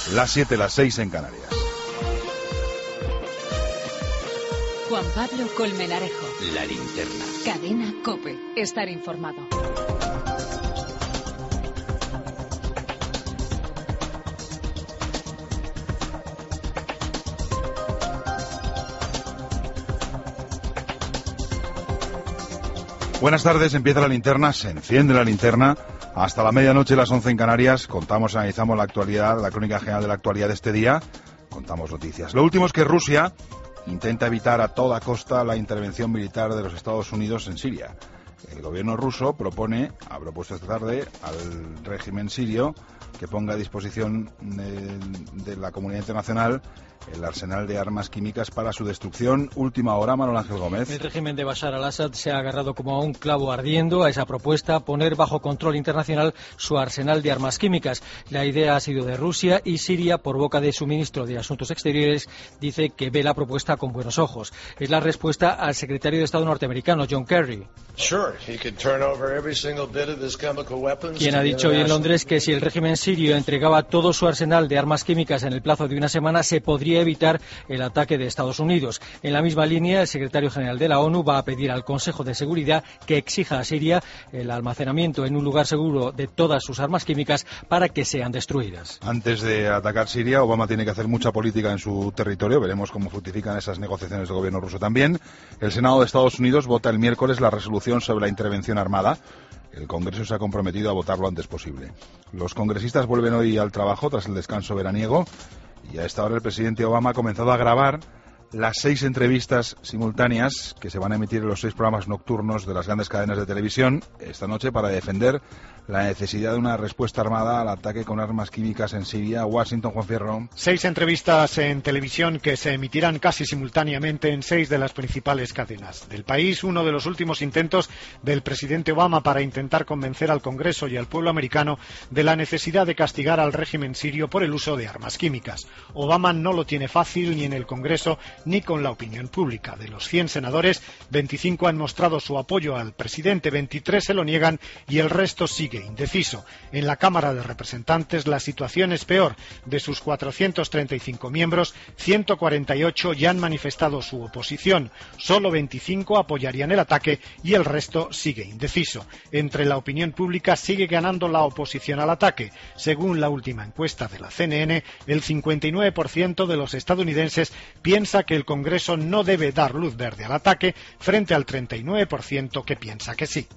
Las 7, las 6 en Canarias. Juan Pablo Colmenarejo. La Linterna. Cadena COPE. Estar informado. Buenas tardes, empieza la linterna, se enciende la linterna. Hasta la medianoche, las 11 en Canarias, contamos, analizamos la actualidad, la crónica general de la actualidad de este día, contamos noticias. Lo último es que Rusia intenta evitar a toda costa la intervención militar de los Estados Unidos en Siria. El gobierno ruso ha propuesto esta tarde al régimen sirio que ponga a disposición de la comunidad internacional el arsenal de armas químicas para su destrucción. Última hora, Manuel Ángel Gómez. El régimen de Bashar al-Assad se ha agarrado como a un clavo ardiendo a esa propuesta, poner bajo control internacional su arsenal de armas químicas. La idea ha sido de Rusia y Siria, por boca de su ministro de Asuntos Exteriores, dice que ve la propuesta con buenos ojos. Es la respuesta al secretario de Estado norteamericano, John Kerry, quien ha dicho hoy en Londres que si el régimen sirio entregaba todo su arsenal de armas químicas en el plazo de una semana, se podría evitar el ataque de Estados Unidos. En la misma línea, el secretario general de la ONU va a pedir al Consejo de Seguridad que exija a Siria el almacenamiento en un lugar seguro de todas sus armas químicas para que sean destruidas. Antes de atacar Siria, Obama tiene que hacer mucha política en su territorio. Veremos cómo fructifican esas negociaciones del gobierno ruso también. El Senado de Estados Unidos vota el miércoles la resolución sobre la intervención armada. El Congreso se ha comprometido a votar lo antes posible. Los congresistas vuelven hoy al trabajo tras el descanso veraniego. Y a esta hora el presidente Obama ha comenzado a grabar las 6 entrevistas simultáneas que se van a emitir en los 6 programas nocturnos de las grandes cadenas de televisión esta noche para defender la necesidad de una respuesta armada al ataque con armas químicas en Siria. Washington, Juan Fierro. 6 entrevistas en televisión que se emitirán casi simultáneamente en 6 de las principales cadenas del país. Uno de los últimos intentos del presidente Obama para intentar convencer al Congreso y al pueblo americano de la necesidad de castigar al régimen sirio por el uso de armas químicas. Obama no lo tiene fácil ni en el Congreso ni con la opinión pública. De los 100 senadores, 25 han mostrado su apoyo al presidente, 23 se lo niegan y el resto sigue indeciso. En la Cámara de Representantes la situación es peor. De sus 435 miembros, 148 ya han manifestado su oposición. Solo 25 apoyarían el ataque y el resto sigue indeciso. Entre la opinión pública sigue ganando la oposición al ataque. Según la última encuesta de la CNN, el 59% de los estadounidenses piensa que el Congreso no debe dar luz verde al ataque, frente al 39% que piensa que sí.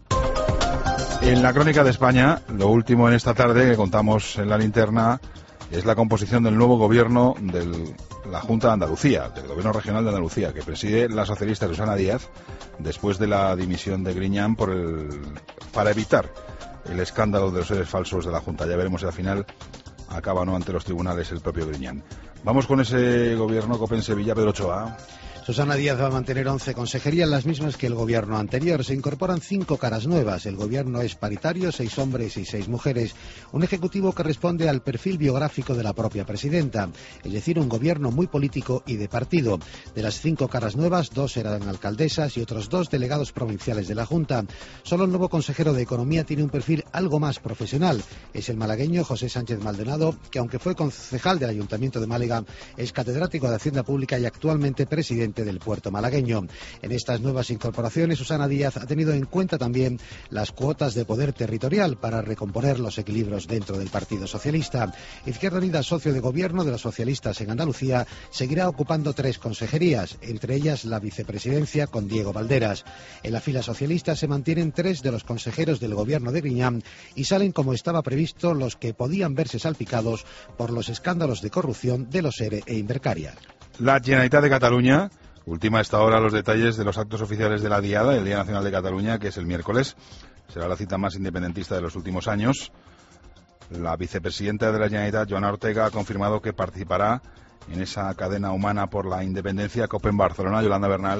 En la crónica de España, lo último en esta tarde que contamos en la linterna es la composición del nuevo gobierno de la Junta de Andalucía, del gobierno regional de Andalucía, que preside la socialista Susana Díaz, después de la dimisión de Griñán para evitar el escándalo de los seres falsos de la Junta. Ya veremos si al final acaba o no ante los tribunales el propio Griñán. Vamos con ese gobierno COPE en Sevilla, Pedro Ochoa. Susana Díaz va a mantener 11 consejerías, las mismas que el gobierno anterior. Se incorporan 5 caras nuevas. El gobierno es paritario, 6 hombres y 6 mujeres. Un ejecutivo que responde al perfil biográfico de la propia presidenta. Es decir, un gobierno muy político y de partido. De las 5 caras nuevas, 2 eran alcaldesas y otros 2 delegados provinciales de la Junta. Solo el nuevo consejero de Economía tiene un perfil algo más profesional. Es el malagueño José Sánchez Maldonado, que aunque fue concejal del Ayuntamiento de Málaga, es catedrático de Hacienda Pública y actualmente presidente del puerto malagueño. En estas nuevas incorporaciones, Susana Díaz ha tenido en cuenta también las cuotas de poder territorial para recomponer los equilibrios dentro del Partido Socialista. Izquierda Unida, socio de gobierno de los socialistas en Andalucía, seguirá ocupando 3 consejerías, entre ellas la vicepresidencia con Diego Valderas. En la fila socialista se mantienen 3 de los consejeros del gobierno de Griñán y salen como estaba previsto los que podían verse salpicados por los escándalos de corrupción de los ERE e Invercaria. La Generalitat de Cataluña ultima a esta hora los detalles de los actos oficiales de la Diada, el Día Nacional de Cataluña, que es el miércoles. Será la cita más independentista de los últimos años. La vicepresidenta de la Generalitat, Joana Ortega, ha confirmado que participará en esa cadena humana por la independencia COPE en Barcelona. Yolanda Bernal.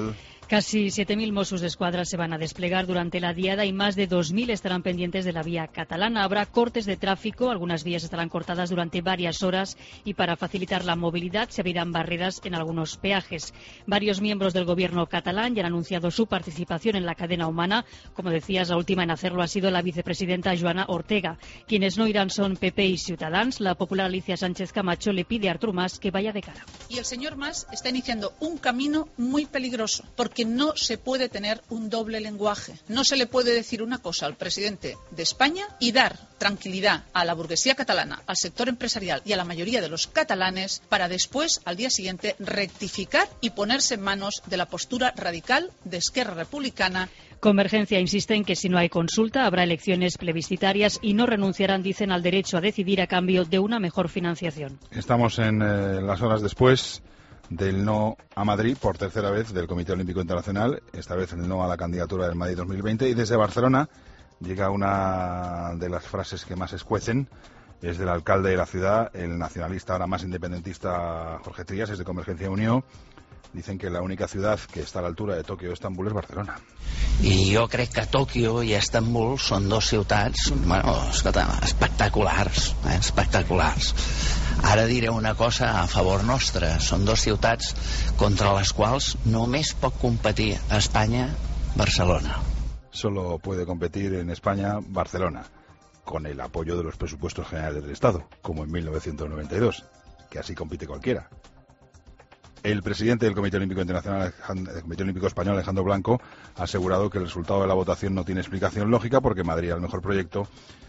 Casi 7.000 Mossos d'Esquadra se van a desplegar durante la diada y más de 2.000 estarán pendientes de la vía catalana. Habrá cortes de tráfico, algunas vías estarán cortadas durante varias horas y para facilitar la movilidad se abrirán barreras en algunos peajes. Varios miembros del gobierno catalán ya han anunciado su participación en la cadena humana. Como decías, la última en hacerlo ha sido la vicepresidenta Joana Ortega. Quienes no irán son PP y Ciutadans. La popular Alicia Sánchez Camacho le pide a Artur Mas que vaya de cara. Y el señor Mas está iniciando un camino muy peligroso, porque no se puede tener un doble lenguaje. No se le puede decir una cosa al presidente de España y dar tranquilidad a la burguesía catalana, al sector empresarial y a la mayoría de los catalanes para después, al día siguiente, rectificar y ponerse en manos de la postura radical de Esquerra Republicana. Convergencia insiste en que si no hay consulta habrá elecciones plebiscitarias y no renunciarán, dicen, al derecho a decidir a cambio de una mejor financiación. Estamos en las horas después del no a Madrid por tercera vez del Comité Olímpico Internacional, esta vez el no a la candidatura del Madrid 2020, y desde Barcelona llega una de las frases que más escuecen, es del alcalde de la ciudad, el nacionalista ahora más independentista Jorge Trías, es de Convergencia y Unió. Dicen que la única ciudad que està a l'altura de Tòquio o Estambul és Barcelona. I jo crec que Tòquio i Estambul són dos ciutats, bueno, espectaculars, espectaculars. Ara diré una cosa a favor nostre, són dos ciutats contra les quals només pot competir a Espanya Barcelona. Solo puede competir en España Barcelona, con el apoyo de los presupuestos generales del Estado, como en 1992, que así compite cualquiera. El presidente del Comité Olímpico Internacional, el Comité Olímpico Español, Alejandro Blanco, ha asegurado que el resultado de la votación no tiene explicación lógica porque Madrid era el mejor proyecto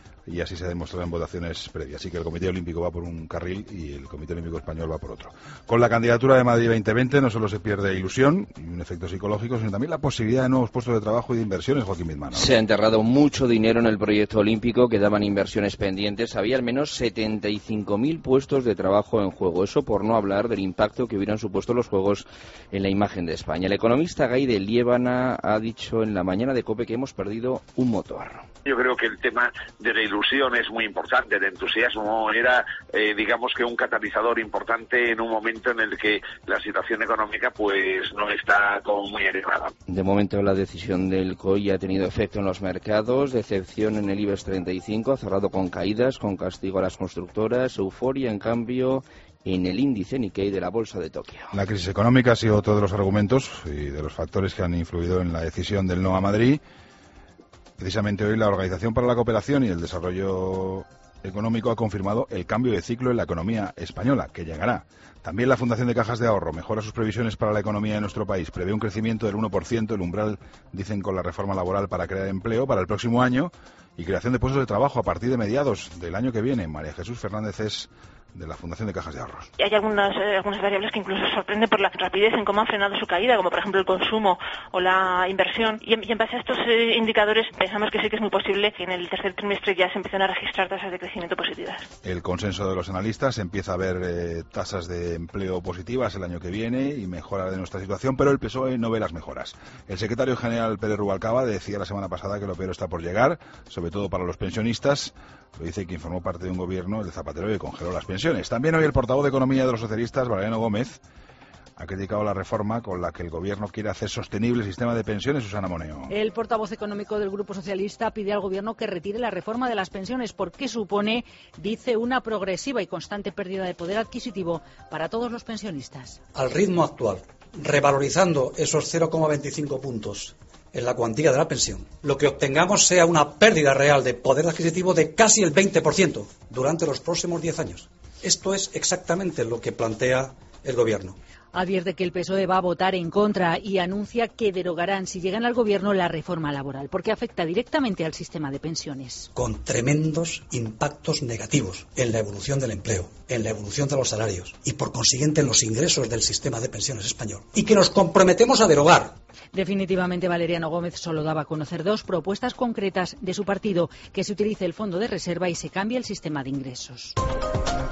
y así se ha demostrado en votaciones previas. Así que el Comité Olímpico va por un carril y el Comité Olímpico Español va por otro. Con la candidatura de Madrid 2020 no solo se pierde ilusión y un efecto psicológico, sino también la posibilidad de nuevos puestos de trabajo y de inversiones, Joaquín Bizmano. Se ha enterrado mucho dinero en el proyecto olímpico, quedaban inversiones pendientes, había al menos 75.000 puestos de trabajo en juego. Eso por no hablar del impacto que hubieran supuesto los Juegos en la imagen de España. El economista Gay de Liébana ha dicho en la mañana de COPE que hemos perdido un motor. Yo creo que el tema de la ilusión es muy importante, el entusiasmo era, digamos que un catalizador importante en un momento en el que la situación económica pues no está como muy elevada. De momento la decisión del COI ha tenido efecto en los mercados, decepción en el IBEX 35, ha cerrado con caídas, con castigo a las constructoras, euforia en cambio en el índice Nikkei de la Bolsa de Tokio. La crisis económica ha sido otro de los argumentos y de los factores que han influido en la decisión del no a Madrid. Precisamente hoy la Organización para la Cooperación y el Desarrollo Económico ha confirmado el cambio de ciclo en la economía española, que llegará. También la Fundación de Cajas de Ahorro mejora sus previsiones para la economía de nuestro país. Prevé un crecimiento del 1%, el umbral, dicen, con la reforma laboral para crear empleo para el próximo año y creación de puestos de trabajo a partir de mediados del año que viene. María Jesús Fernández es de la Fundación de Cajas de Ahorros. Hay algunas variables que incluso sorprenden por la rapidez en cómo han frenado su caída, como por ejemplo el consumo o la inversión. Y en base a estos indicadores pensamos que sí que es muy posible que en el tercer trimestre ya se empiecen a registrar tasas de crecimiento positivas. El consenso de los analistas empieza a ver tasas de empleo positivas el año que viene y mejora de nuestra situación, pero el PSOE no ve las mejoras. El secretario general Pérez Rubalcaba decía la semana pasada que lo peor está por llegar, sobre todo para los pensionistas. Lo dice quien formó parte de un gobierno, el de Zapatero, que congeló las pensiones. También hoy el portavoz de Economía de los socialistas, Valeriano Gómez, ha criticado la reforma con la que el gobierno quiere hacer sostenible el sistema de pensiones. Susana Moneo. El portavoz económico del Grupo Socialista pide al gobierno que retire la reforma de las pensiones porque supone, dice, una progresiva y constante pérdida de poder adquisitivo para todos los pensionistas. Al ritmo actual, revalorizando esos 0,25 puntos en la cuantía de la pensión, lo que obtengamos sea una pérdida real de poder adquisitivo de casi el 20% durante los próximos 10 años. Esto es exactamente lo que plantea el gobierno. Advierte que el PSOE va a votar en contra y anuncia que derogarán, si llegan al gobierno, la reforma laboral, porque afecta directamente al sistema de pensiones. Con tremendos impactos negativos en la evolución del empleo, en la evolución de los salarios y, por consiguiente, en los ingresos del sistema de pensiones español. Y que nos comprometemos a derogar. Definitivamente, Valeriano Gómez solo daba a conocer dos propuestas concretas de su partido: que se utilice el fondo de reserva y se cambie el sistema de ingresos.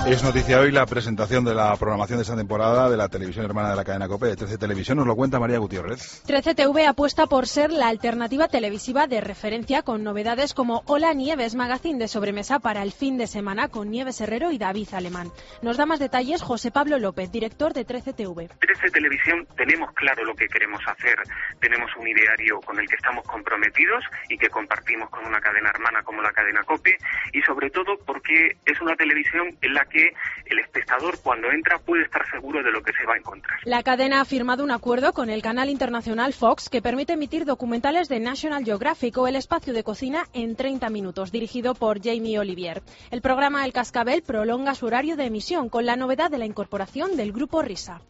Es noticia hoy la presentación de la programación de esta temporada de la televisión hermana de la cadena COPE, de 13 Televisión. Nos lo cuenta María Gutiérrez. 13 TV apuesta por ser la alternativa televisiva de referencia, con novedades como Hola Nieves, magazine de sobremesa para el fin de semana con Nieves Herrero y David Alemán. Nos da más detalles José Pablo López, director de 13 TV. 13 Televisión tenemos claro lo que queremos hacer. Tenemos un ideario con el que estamos comprometidos y que compartimos con una cadena hermana como la cadena COPE, y sobre todo porque es una televisión en la que el espectador cuando entra puede estar seguro de lo que se va a encontrar. La cadena ha firmado un acuerdo con el canal internacional Fox que permite emitir documentales de National Geographic o El espacio de cocina en 30 minutos, dirigido por Jamie Olivier. El programa El Cascabel prolonga su horario de emisión con la novedad de la incorporación del grupo Risa.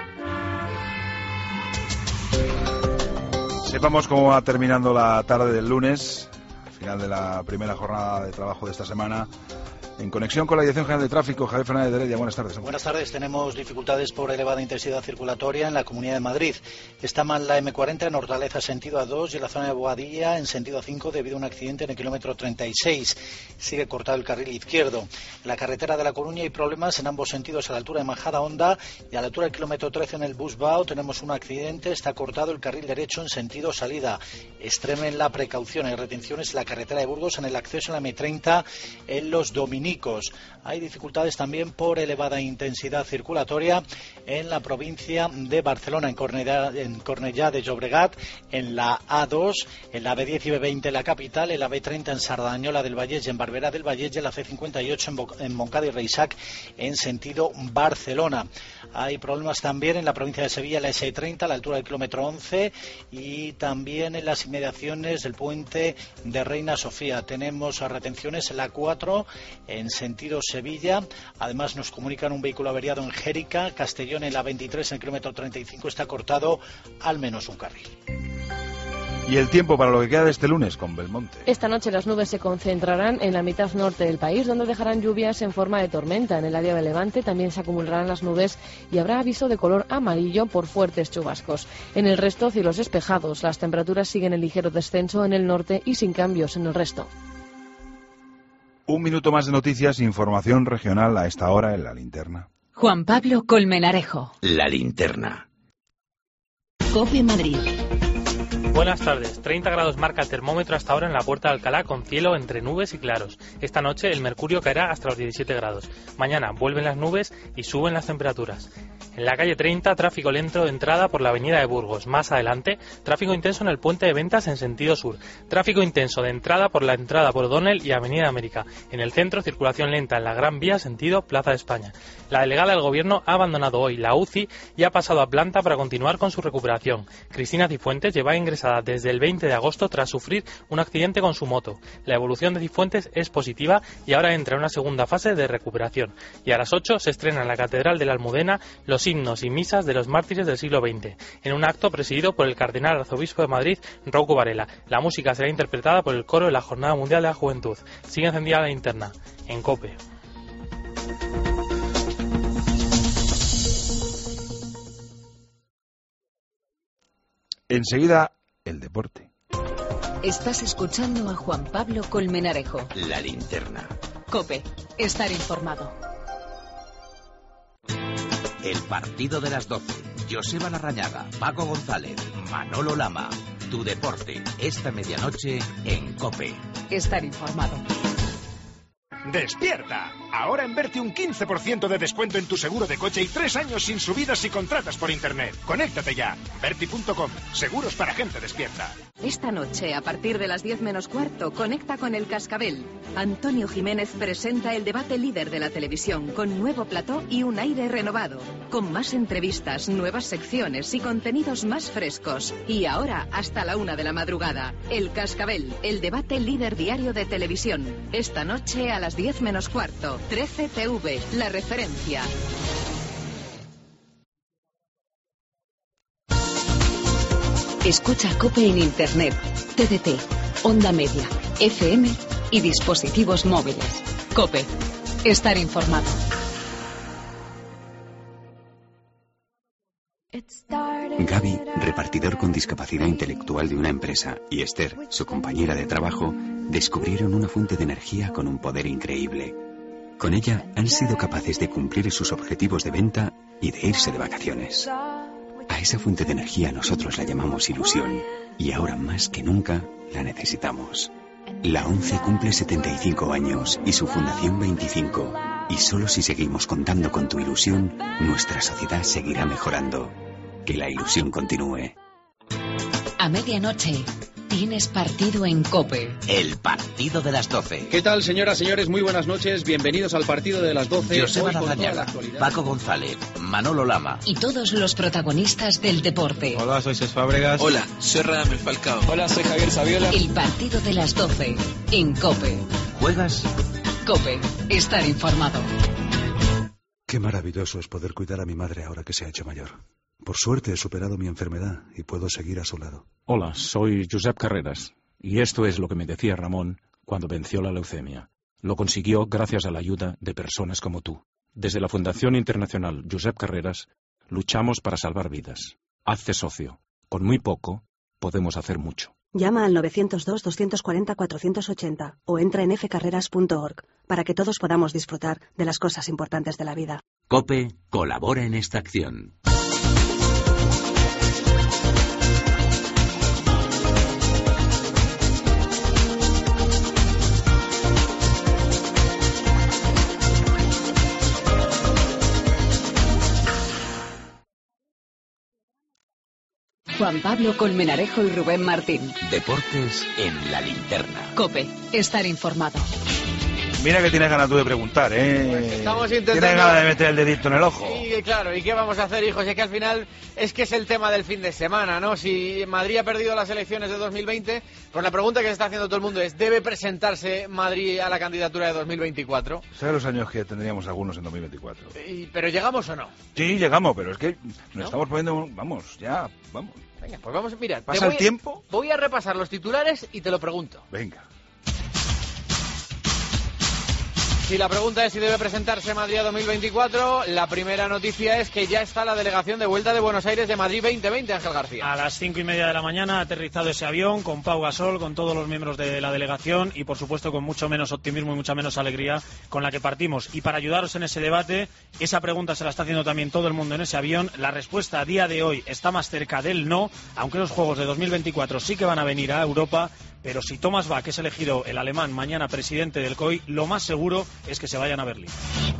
Sepamos cómo va terminando la tarde del lunes, final de la primera jornada de trabajo de esta semana. En conexión con la Dirección General de Tráfico, Javier Fernández de Heredia, buenas tardes. Buenas tardes. Tenemos dificultades por elevada intensidad circulatoria en la Comunidad de Madrid. Está mal la M40 en Hortaleza sentido A2 y en la zona de Boadilla en sentido A5 debido a un accidente en el kilómetro 36. Sigue cortado el carril izquierdo. En la carretera de La Coruña hay problemas en ambos sentidos a la altura de Majada Honda y a la altura del kilómetro 13 en el Busbao tenemos un accidente. Está cortado el carril derecho en sentido salida. Extremen la precaución. Hay retenciones en la carretera de Burgos en el acceso a la M30 en Los Dominicos. Hay dificultades también por elevada intensidad circulatoria en la provincia de Barcelona, en Cornellá de Llobregat, en la A2, en la B10 y B20 en la capital, en la B30 en Sardañola del Vallès y en Barberà del Vallès y en la C58 en Montcada y Reixac en sentido Barcelona. Hay problemas también en la provincia de Sevilla, en la S30 a la altura del kilómetro 11 y también en las inmediaciones del puente de Reina Sofía. Tenemos retenciones en la 4 en sentido Sevilla. Además nos comunican un vehículo averiado en Jérica. Castellón en la 23 en el kilómetro 35 está cortado al menos un carril. Y el tiempo para lo que queda de este lunes con Belmonte. Esta noche las nubes se concentrarán en la mitad norte del país, donde dejarán lluvias en forma de tormenta. En el área de Levante también se acumularán las nubes y habrá aviso de color amarillo por fuertes chubascos. En el resto, cielos despejados. Las temperaturas siguen en ligero descenso en el norte y sin cambios en el resto. Un minuto más de noticias, información regional a esta hora en La Linterna. Juan Pablo Colmenarejo. La Linterna. COPE Madrid. Buenas tardes. 30 grados marca el termómetro hasta ahora en la Puerta de Alcalá, con cielo entre nubes y claros. Esta noche el mercurio caerá hasta los 17 grados. Mañana vuelven las nubes y suben las temperaturas. En la calle 30, tráfico lento de entrada por la avenida de Burgos. Más adelante, tráfico intenso en el puente de Ventas en sentido sur. Tráfico intenso de entrada por la entrada por O'Donnell y Avenida América. En el centro, circulación lenta en la Gran Vía sentido Plaza de España. La delegada del Gobierno ha abandonado hoy la UCI y ha pasado a planta para continuar con su recuperación. Cristina Cifuentes lleva ingresada desde el 20 de agosto tras sufrir un accidente con su moto. La evolución de Cifuentes es positiva y ahora entra en una segunda fase de recuperación. Y a las 8 se estrena en la Catedral de la Almudena los himnos y misas de los mártires del siglo XX, en un acto presidido por el cardenal arzobispo de Madrid, Rouco Varela. La música será interpretada por el coro de la Jornada Mundial de la Juventud. Sigue encendida la linterna, en COPE. Enseguida, el deporte. Estás escuchando a Juan Pablo Colmenarejo. La Linterna. COPE, estar informado. El partido de las 12. Joseba Larrañaga, Paco González, Manolo Lama. Tu deporte, esta medianoche en COPE. Estar informado. ¡Despierta! Ahora en Berti un 15% de descuento en tu seguro de coche y 3 años sin subidas si contratas por internet. Conéctate ya. Berti.com. Seguros para gente despierta. Esta noche, a partir de las 10 menos cuarto, conecta con El Cascabel. Antonio Jiménez presenta el debate líder de la televisión, con nuevo plató y un aire renovado. Con más entrevistas, nuevas secciones y contenidos más frescos. Y ahora, hasta la 1 de la madrugada. El Cascabel, el debate líder diario de televisión. Esta noche a las 10 menos cuarto. 13 TV, la referencia. Escucha COPE en Internet, TDT, Onda Media, FM y dispositivos móviles. COPE, estar informado. Gaby, repartidor con discapacidad intelectual de una empresa, y Esther, su compañera de trabajo, descubrieron una fuente de energía con un poder increíble. Con ella han sido capaces de cumplir sus objetivos de venta y de irse de vacaciones. A esa fuente de energía nosotros la llamamos ilusión y ahora más que nunca la necesitamos. La ONCE cumple 75 años y su fundación 25. Y solo si seguimos contando con tu ilusión, nuestra sociedad seguirá mejorando. Que la ilusión continúe. A medianoche tienes partido en COPE. El partido de las 12. ¿Qué tal, señoras, señores? Muy buenas noches. Bienvenidos al partido de las 12. Joseba Larrañaga, Paco González, Manolo Lama. Y todos los protagonistas del deporte. Hola, soy Cés Fábregas. Hola, soy Radamel Falcao. Hola, soy Javier Saviola. El partido de las 12 en COPE. ¿Juegas? COPE. Estar informado. Qué maravilloso es poder cuidar a mi madre ahora que se ha hecho mayor. Por suerte he superado mi enfermedad y puedo seguir a su lado. Hola, soy Josep Carreras y esto es lo que me decía Ramón cuando venció la leucemia. Lo consiguió gracias a la ayuda de personas como tú. Desde la Fundación Internacional Josep Carreras luchamos para salvar vidas. Hazte socio. Con muy poco podemos hacer mucho. Llama al 902-240-480 o entra en fcarreras.org para que todos podamos disfrutar de las cosas importantes de la vida. COPE colabora en esta acción. Juan Pablo Colmenarejo y Rubén Martín. Deportes en la linterna. COPE. Estar informado. Mira que tienes ganas tú de preguntar, ¿eh? Pues estamos intentando... Tienes ganas de meter el dedito en el ojo. Y claro, ¿y qué vamos a hacer, hijos? Es que al final es que es el tema del fin de semana, ¿no? Si Madrid ha perdido las elecciones de 2020, pues la pregunta que se está haciendo todo el mundo es, ¿debe presentarse Madrid a la candidatura de 2024? ¿Sabes los años que tendríamos algunos en 2024? ¿Pero llegamos o no? Sí, llegamos, pero es que nos estamos poniendo... Vamos, ya, vamos. Venga, pues vamos, mira. ¿Pasa el tiempo? Voy a repasar los titulares y te lo pregunto. Venga. Si la pregunta es si debe presentarse Madrid a 2024, la primera noticia es que ya está la delegación de vuelta de Buenos Aires de Madrid 2020, Ángel García. A las 5:30 de la mañana ha aterrizado ese avión con Pau Gasol, con todos los miembros de la delegación y por supuesto con mucho menos optimismo y mucha menos alegría con la que partimos. Y para ayudaros en ese debate, esa pregunta se la está haciendo también todo el mundo en ese avión. La respuesta a día de hoy está más cerca del no, aunque los Juegos de 2024 sí que van a venir a Europa. Pero si Thomas Bach es elegido el alemán mañana presidente del COI, lo más seguro es que se vayan a Berlín.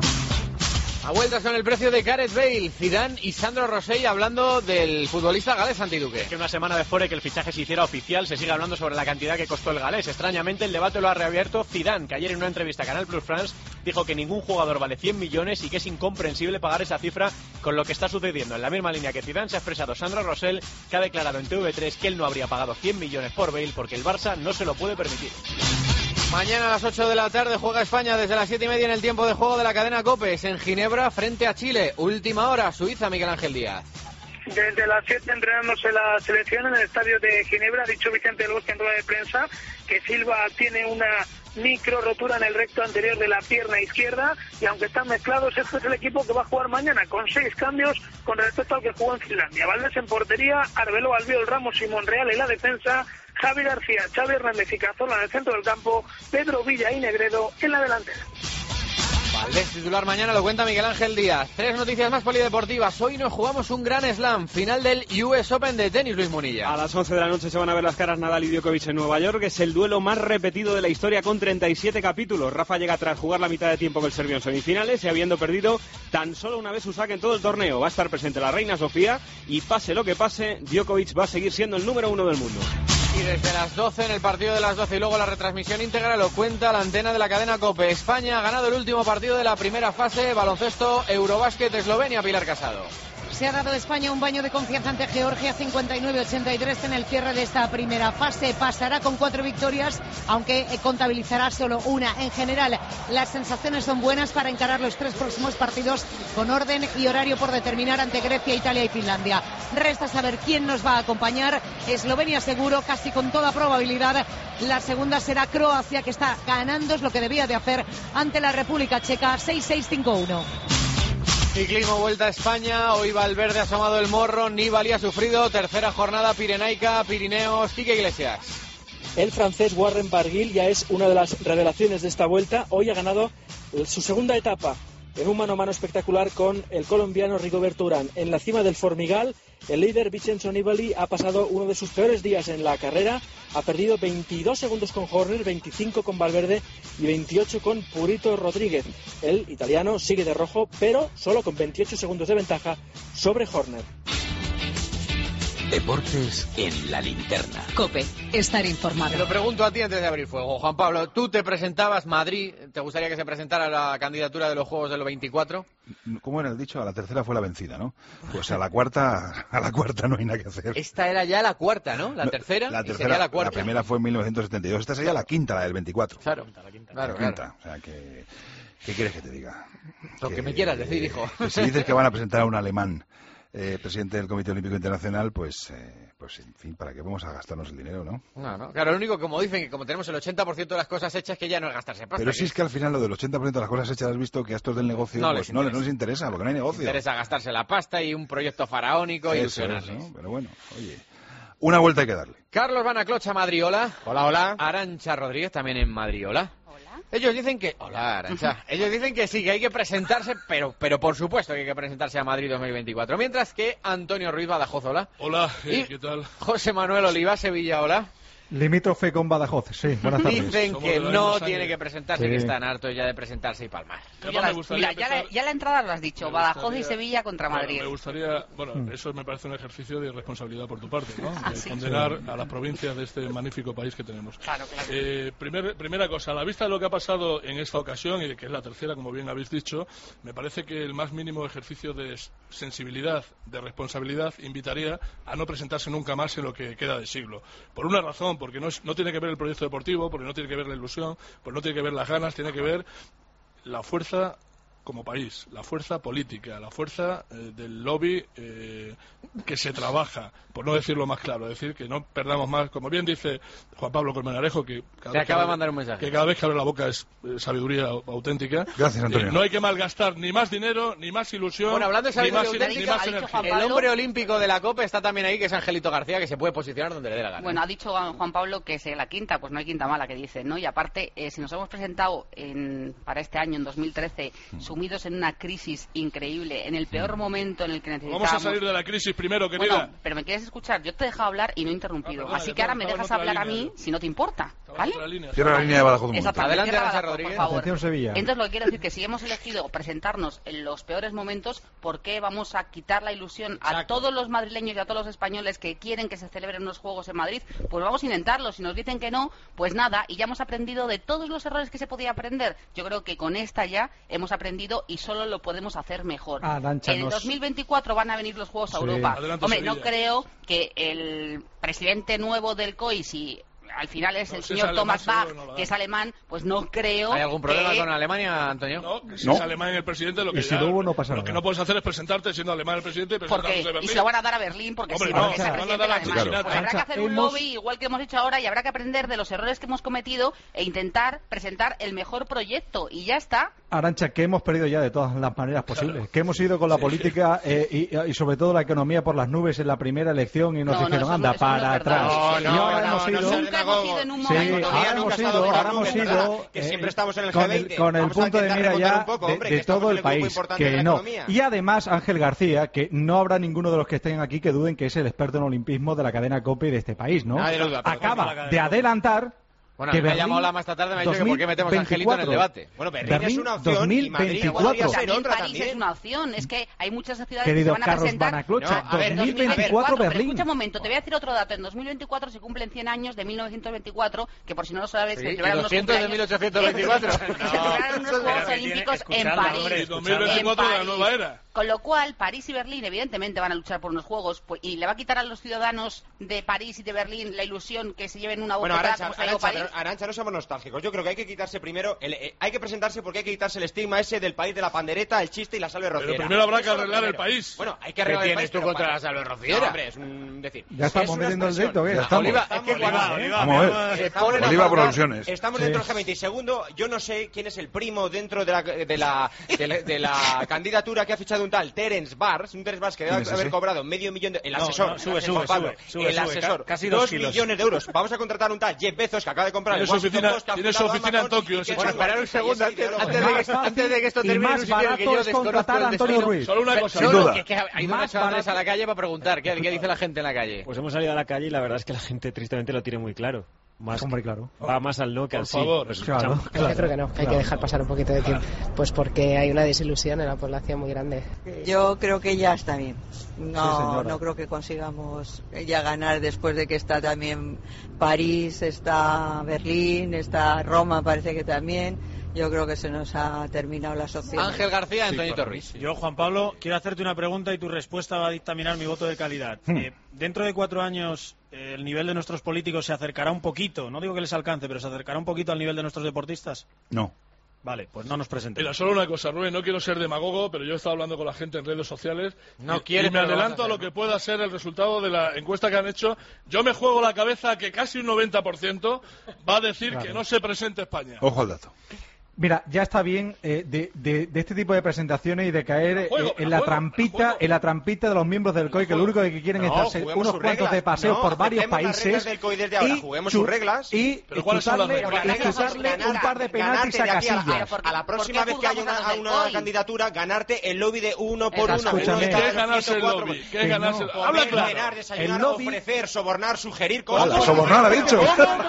A vueltas con el precio de Gareth Bale, Zidane y Sandro Rosell hablando del futbolista galés Santiduque. Que una semana después de que el fichaje se hiciera oficial se sigue hablando sobre la cantidad que costó el galés. Extrañamente el debate lo ha reabierto Zidane, que ayer en una entrevista a Canal Plus France dijo que ningún jugador vale 100 millones y que es incomprensible pagar esa cifra con lo que está sucediendo. En la misma línea que Zidane se ha expresado Sandro Rosell, que ha declarado en TV3 que él no habría pagado 100 millones por Bale porque el Barça no se lo puede permitir. Mañana a las 8 de la tarde juega España desde las 7:30 en el tiempo de juego de la cadena COPE. Es en Ginebra frente a Chile. Última hora, Suiza, Miguel Ángel Díaz. Desde las 7 entrenándose la selección en el estadio de Ginebra. Ha dicho Vicente del Bosque en rueda de prensa que Silva tiene una micro rotura en el recto anterior de la pierna izquierda y aunque están mezclados, este es el equipo que va a jugar mañana con 6 cambios con respecto al que jugó en Finlandia. Valdés en portería, Arbeloa, Albiol, Ramos y Monreal en la defensa, Javi García, Xavi Hernández y Cazorla en el centro del campo, Pedro Villa y Negredo en la delantera. Valdés titular mañana, lo cuenta Miguel Ángel Díaz. 3 noticias más polideportivas. Hoy nos jugamos un Grand Slam, final del US Open de tenis, Luis Munilla. A las 11 de la noche se van a ver las caras Nadal y Djokovic en Nueva York. Es el duelo más repetido de la historia con 37 capítulos. Rafa llega tras jugar la mitad de tiempo que el serbio en semifinales y habiendo perdido tan solo una vez su saque en todo el torneo. Va a estar presente la reina Sofía y pase lo que pase, Djokovic va a seguir siendo el número 1 del mundo. Y desde las 12 en el partido de las 12 y luego la retransmisión íntegra lo cuenta la antena de la cadena COPE. España ha ganado el último partido de la primera fase, baloncesto Eurobásquet Eslovenia, Pilar Casado. Se ha dado España un baño de confianza ante Georgia, 59-83 en el cierre de esta primera fase. Pasará con 4 victorias, aunque contabilizará solo una. En general, las sensaciones son buenas para encarar los 3 próximos partidos con orden y horario por determinar ante Grecia, Italia y Finlandia. Resta saber quién nos va a acompañar. Eslovenia seguro, casi con toda probabilidad. La segunda será Croacia, que está ganando, es lo que debía de hacer ante la República Checa, 6-6-5-1. Ciclismo, Vuelta a España, hoy Valverde ha asomado el morro, Nibali ha sufrido, tercera jornada pirenaica, Pirineos, Quique Iglesias. el francés Warren Barguil ya es una de las revelaciones de esta vuelta. Hoy ha ganado su segunda etapa en un mano a mano espectacular con el colombiano Rigoberto Urán. En la cima del Formigal, el líder Vincenzo Nibali ha pasado uno de sus peores días en la carrera. Ha perdido 22 segundos con Horner, 25 con Valverde y 28 con Purito Rodríguez. El italiano sigue de rojo, pero solo con 28 segundos de ventaja sobre Horner. Deportes en la linterna. COPE, estar informado. Te lo pregunto a ti antes de abrir fuego. Juan Pablo, ¿tú te presentabas Madrid? ¿Te gustaría que se presentara la candidatura de los Juegos de los 24? Como era el dicho, a la tercera fue la vencida, ¿no? Pues a la cuarta no hay nada que hacer. Esta era ya la cuarta, ¿no? La tercera, la y sería la cuarta. La primera fue en 1972. Esta sería la quinta, la del 24. Claro, la quinta. O sea que... ¿Qué quieres que te diga? Lo que me quieras decir, hijo. Si dices que van a presentar a un alemán presidente del Comité Olímpico Internacional, pues en fin, ¿para qué vamos a gastarnos el dinero, no? No. Claro, lo único, como dicen, que como tenemos el 80% de las cosas hechas, que ya no es gastarse pasta. Pero si es que al final lo del 80% de las cosas hechas has visto que a estos del negocio no les interesa, porque no hay negocio. Les interesa gastarse la pasta y un proyecto faraónico y ilusionarles. ¿No? Pero bueno, oye, una vuelta hay que darle. Carlos Banaclocha, Madrid, hola. Hola. Arantxa Rodríguez, también en Madrid, hola. Ellos dicen que... Hola, Arantxa. Ellos dicen que sí, que hay que presentarse, pero por supuesto que hay que presentarse a Madrid 2024. Mientras que Antonio Ruiz Badajoz, hola. Hola, ¿qué tal? José Manuel Oliva, Sevilla, hola. Limítrofe con Badajoz, sí, buenas tardes. Dicen que no tiene que presentarse, que están hartos ya de presentarse y palmar. Ya la entrada lo has dicho, Badajoz y Sevilla contra Madrid. Me gustaría, eso me parece un ejercicio de irresponsabilidad por tu parte, ¿no? De condenar a las provincias de este magnífico país que tenemos. Claro. Primera cosa, a la vista de lo que ha pasado en esta ocasión, y que es la tercera, como bien habéis dicho, me parece que el más mínimo ejercicio de sensibilidad, de responsabilidad, invitaría a no presentarse nunca más en lo que queda de siglo. Por una razón, porque no tiene que ver el proyecto deportivo, porque no tiene que ver la ilusión, porque no tiene que ver las ganas, tiene que ver la fuerza como país, la fuerza política, la fuerza del lobby que se trabaja, por no decirlo más claro, es decir, que no perdamos más, como bien dice Juan Pablo Colmenarejo, que acaba de mandar un mensaje, que cada vez que abre la boca es sabiduría auténtica. Gracias, Antonio. No hay que malgastar ni más dinero, ni más ilusión, bueno, hablando de sabiduría ni más energía. El hombre olímpico de la COPE está también ahí, que es Angelito García, que se puede posicionar donde le dé la gana. Bueno, ha dicho Juan Pablo que es la quinta, pues no hay quinta mala, que dice, ¿no? Y aparte, si nos hemos presentado para este año, en 2013, sumidos en una crisis increíble, en el peor momento en el que necesitábamos... Vamos a salir de la crisis primero, querida. Bueno, pero me quieres escuchar, yo te he dejado hablar y no he interrumpido, así que ahora me dejas hablar a mí, si no te importa, ¿vale? Cierra la línea de Badajoz. Adelante, Arantxa Rodríguez. Por favor. Atención, Sevilla. Entonces, lo que quiero decir es que si hemos elegido presentarnos en los peores momentos, ¿por qué vamos a quitar la ilusión a todos los madrileños y a todos los españoles que quieren que se celebren unos Juegos en Madrid? Pues vamos a intentarlo. Si nos dicen que no, pues nada, y ya hemos aprendido de todos los errores que se podía aprender. Yo creo que con esta ya hemos aprendido y solo lo podemos hacer mejor. En el 2024 van a venir los Juegos a Europa. Adelante, Hombre, Sevilla. no creo que el presidente nuevo del COI, si al final es el señor Thomas Bach, que es alemán, pues no creo. ¿Hay algún problema con Alemania, Antonio? No, si es alemán el presidente, lo que no pasa lo que no puedes hacer es presentarte siendo alemán el presidente y presentarnos de Berlín. Y se lo van a dar a Berlín porque Hombre, sí, no, porque es el presidente de Alemania. Pues habrá que hacer un lobby igual que hemos hecho ahora y habrá que aprender de los errores que hemos cometido e intentar presentar el mejor proyecto y ya está. Arantxa, que hemos perdido ya de todas las maneras posibles, que hemos ido con la política y sobre todo la economía por las nubes en la primera elección y nos dijeron, anda, para atrás. Nunca hemos ido en un momento. Ahora hemos ido que siempre estamos en el G20. Con el punto de mira ya de todo el país, que no. Y además, Ángel García, que no habrá ninguno de los que estén aquí que duden que es el experto en olimpismo de la cadena COPE de este país, ¿no? Acaba de adelantar... Bueno, me ha llamado Lama esta tarde, me ha dicho que por qué metemos a Angelito en el debate. Bueno, Berlín es una opción 2024. y Madrid podría ser otra París también. es una opción, es que hay muchas ciudades Querido que se van a Carlos presentar... Banaclocha, 2024 Berlín. Pero escucha un momento, te voy a decir otro dato. En 2024 se cumplen 100 años de 1924, que por si no lo sabes... Sí, y 200 de 1824. Se celebraron unos Juegos Olímpicos en París. 2024 de la nueva era. Con lo cual, París y Berlín evidentemente van a luchar por unos Juegos y le va a quitar a los ciudadanos de París y de Berlín la ilusión que se lleven una bofetada como se llevó París. Arantxa, no seamos nostálgicos. Yo creo que hay que quitarse primero, hay que presentarse porque hay que quitarse el estigma ese del país de la pandereta, el chiste y la salve rociera. Pero primero habrá que arreglar el país. Bueno, hay que arreglar el país. ¿Qué tienes tú contra la salve rociera? No, hombre, es un decir. Ya estamos metiendo el directo, ¿qué? Oliva, Vamos a ver. Oliva por alusiones. Estamos dentro del G20. Y segundo, yo no sé quién es el primo dentro de la candidatura que ha fichado un tal Terence Bars, que debe haber cobrado medio millón de... El asesor, el asesor, casi 2 millones de euros. Vamos a contratar un tal Jeff Bezos, que acaba de comprar el Washington Post, tiene su oficina en Tokio. Bueno, esperar un segundo, antes de que esto termine, un sitio que yo desconozco el destino. Solo una cosa. Sin duda. Que hay unos chavales a la calle para preguntar, ¿qué dice la gente en la calle? Pues hemos salido a la calle y la verdad es que la gente tristemente lo tiene muy claro. Claro. Va más al no que al sí. Por favor. Pues claro. Yo creo que no, que hay que dejar pasar un poquito de tiempo. Pues porque hay una desilusión en la población muy grande. Yo creo que ya está bien. No creo que consigamos ya ganar después de que está también París, está Berlín, está Roma, parece que también. Yo creo que se nos ha terminado la sociedad. Ángel García, Antonito Ruiz. Yo, Juan Pablo, quiero hacerte una pregunta y tu respuesta va a dictaminar mi voto de calidad. Dentro de 4 años, ¿el nivel de nuestros políticos se acercará un poquito? No digo que les alcance, pero ¿se acercará un poquito al nivel de nuestros deportistas? No. Vale, pues no nos presentemos. Mira, solo una cosa, Rubén, no quiero ser demagogo, pero yo he estado hablando con la gente en redes sociales y me adelanto a lo que pueda ser el resultado de la encuesta que han hecho. Yo me juego la cabeza que casi un 90% va a decir que no se presente España. Ojo al dato. Mira, ya está bien de este tipo de presentaciones y de caer en la trampita de los miembros del COI, que lo único que quieren es darse unos cuantos de paseo por varios países juguemos sus reglas y chutarle un par de penaltis a Casillas. A la próxima vez que haya una candidatura, ganarte el lobby de uno por uno. ¿Qué es ganarse el lobby? ¿Qué es ganarse? Habla claro. Desayunar, ofrecer, sobornar, sugerir cosas. Sobornar, ha dicho.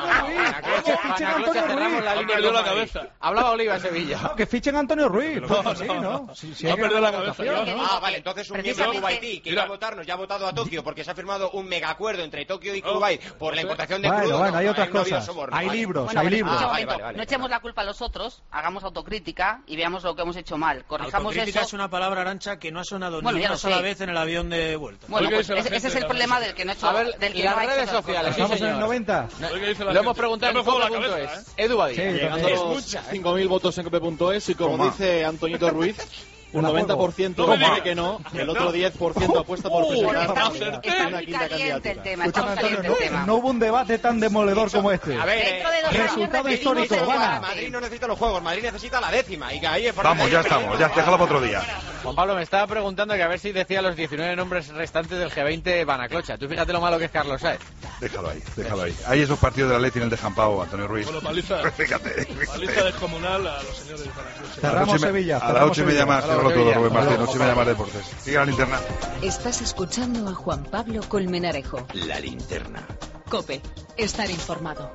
Perdió la cabeza. Hablaba Oliva Sevilla. No, que fichen a Antonio Ruiz. No ha perdido la cabeza. Vale, entonces un miembro de Kuwaití que iba a votarnos ya ha votado a Tokio porque se ha firmado un mega acuerdo entre Tokio y Kuwait por la importación de crudo. Bueno, hay otras cosas. Hay libros. No echemos la culpa a los otros, hagamos autocrítica y veamos lo que hemos hecho mal. Corrijamos autocrítica eso. Es una palabra, Arancha, que no ha sonado ni una sola vez en el avión de vuelta. Bueno, pues ese es el problema del que no ha hecho. A ver, las redes sociales. Estamos en el 90. Lo hemos preguntado en cope.es. Edu Badía. Llegando a los 5.000 votos en cope.es y como dice Antonito Ruiz, un 90% dice que no, el otro 10% apuesta por presentar una quinta candidatura. No hubo un debate tan demoledor como este. A ver, resultado histórico. Madrid no necesita los juegos, Madrid necesita la 10ª. Y ahí vamos, ya estamos, ya déjalo para otro día. Juan Pablo me estaba preguntando que a ver si decía los 19 nombres restantes del G20 Banaclocha. Tú fíjate lo malo que es Carlos Saez. Déjalo ahí. Ahí esos partidos de la Leti en el descampado, Antonio Ruiz. Bueno, paliza. Fíjate. Paliza descomunal a los señores de Banaclocha. Cerramos Sevilla. A las 8:30 más. Todo, Rubén Martín, 8:30 más deportes. Sigue la linterna. Estás escuchando a Juan Pablo Colmenarejo. La linterna. COPE. Estar informado.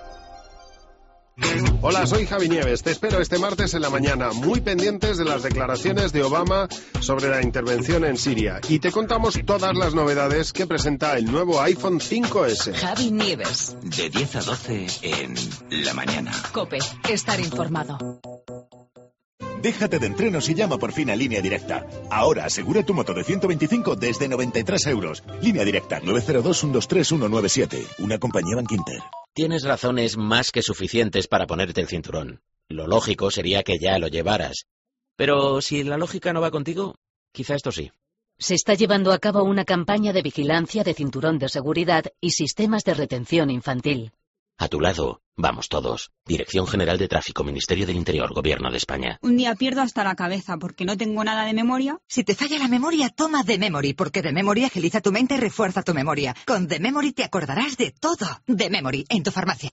Hola, soy Javi Nieves. Te espero este martes en la mañana, muy pendientes de las declaraciones de Obama sobre la intervención en Siria. Y te contamos todas las novedades que presenta el nuevo iPhone 5S. Javi Nieves. De 10 a 12 en La Mañana. COPE. Estar informado. Déjate de entrenos y llama por fin a Línea Directa. Ahora asegura tu moto de 125 desde 93 euros. Línea Directa 902-123-197. Una compañía Bankinter. Tienes razones más que suficientes para ponerte el cinturón. Lo lógico sería que ya lo llevaras. Pero si la lógica no va contigo, quizá esto sí. Se está llevando a cabo una campaña de vigilancia de cinturón de seguridad y sistemas de retención infantil. A tu lado, vamos todos. Dirección General de Tráfico, Ministerio del Interior, Gobierno de España. Un día pierdo hasta la cabeza porque no tengo nada de memoria. Si te falla la memoria, toma The Memory, porque The Memory agiliza tu mente y refuerza tu memoria. Con The Memory te acordarás de todo. The Memory, en tu farmacia.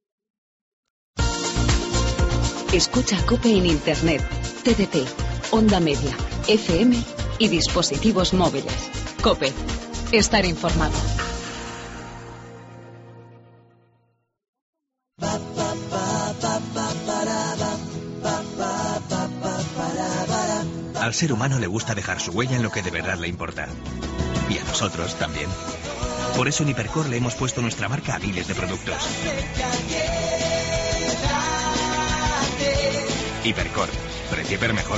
Escucha COPE en Internet, TDT, Onda Media, FM y dispositivos móviles. COPE. Estar informado. Al ser humano le gusta dejar su huella en lo que de verdad le importa. Y a nosotros también. Por eso en Hipercor le hemos puesto nuestra marca a miles de productos. Hipercor. Precio hiper mejor.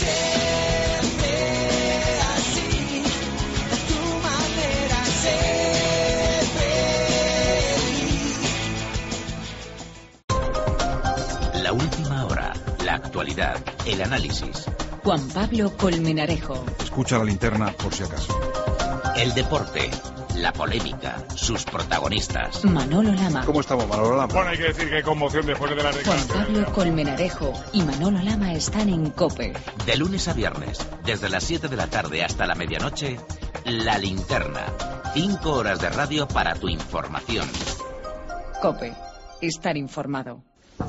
La última hora, la actualidad, el análisis. Juan Pablo Colmenarejo. Escucha la linterna por si acaso. El deporte, La polémica, sus protagonistas. Manolo Lama. ¿Cómo estamos, Manolo Lama? Bueno, hay que decir que conmoción después de la Juan Pablo Colmenarejo y Manolo Lama están en COPE. De lunes a viernes, desde las 7 de la tarde hasta la medianoche, La Linterna. 5 horas de radio para tu información. COPE. Estar informado.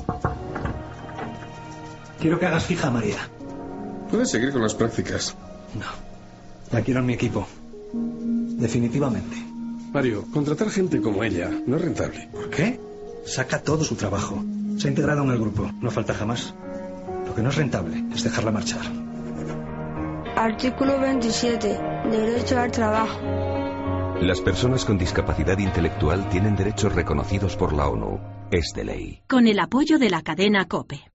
Quiero que hagas fija a María. Puedes seguir con las prácticas. No. La quiero en mi equipo. Definitivamente. Mario, contratar gente como ella no es rentable. ¿Por qué? Saca todo su trabajo. Se ha integrado en el grupo. No falta jamás. Lo que no es rentable es dejarla marchar. Artículo 27. Derecho al trabajo. Las personas con discapacidad intelectual tienen derechos reconocidos por la ONU. Es de ley. Con el apoyo de la cadena COPE.